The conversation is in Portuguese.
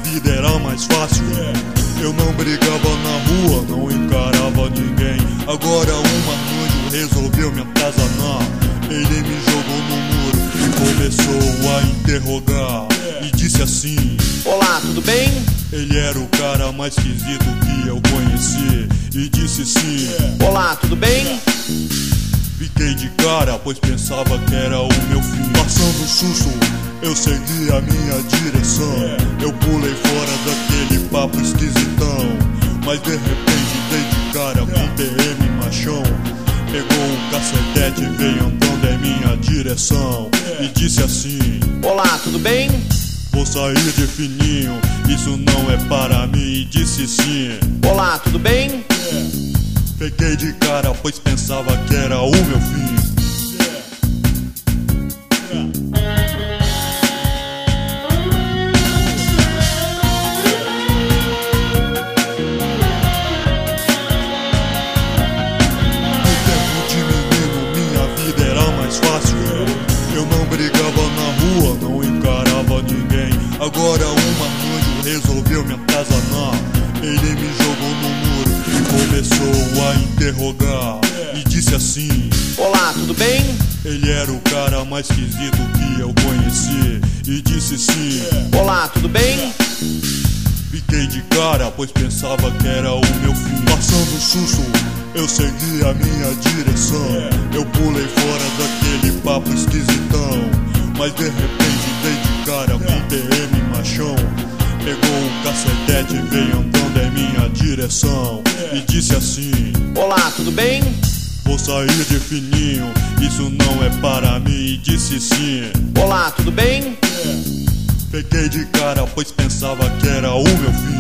vida era mais fácil. Eu não brigava na rua, não encarava ninguém. Agora um marmanjo resolveu me atazanar. Ele me jogou no muro e começou a interrogar. E disse assim: olá, tudo bem? Ele era o cara mais esquisito que eu conheci. E disse sim: olá, tudo bem? Fiquei de cara, pois pensava que era o meu fim. Passando susto, eu segui a minha direção. Eu pulei fora daquele papo esquisitão. Mas de repente dei de cara com um PM machão. Pegou um cacetete e veio andando em minha direção. E disse assim: olá, tudo bem? Vou sair de fininho, isso não é para mim. E disse sim: olá, tudo bem? Fiquei de cara, pois pensava que era o meu fim. No tempo de menino, minha vida era mais fácil. Eu não brigava na rua, não encarava ninguém. Agora um marmanjo resolveu me atazanar. Ele me jogou no muro e começou a interrogar. E disse assim: olá, tudo bem? Ele era o cara mais esquisito que eu conheci. E disse sim: olá, tudo bem? Fiquei de cara, pois pensava que era o meu fim. Passando susto, eu segui a minha direção. Eu pulei fora daquele papo esquisitão. Mas de repente dei de cara com um PM machão. Pegou um cacetete e veio andando em minha direção. E disse assim: olá, tudo bem? Vou sair de fininho, isso não é para mim. E disse sim: olá, tudo bem? Fiquei de cara, pois pensava que era o meu fim.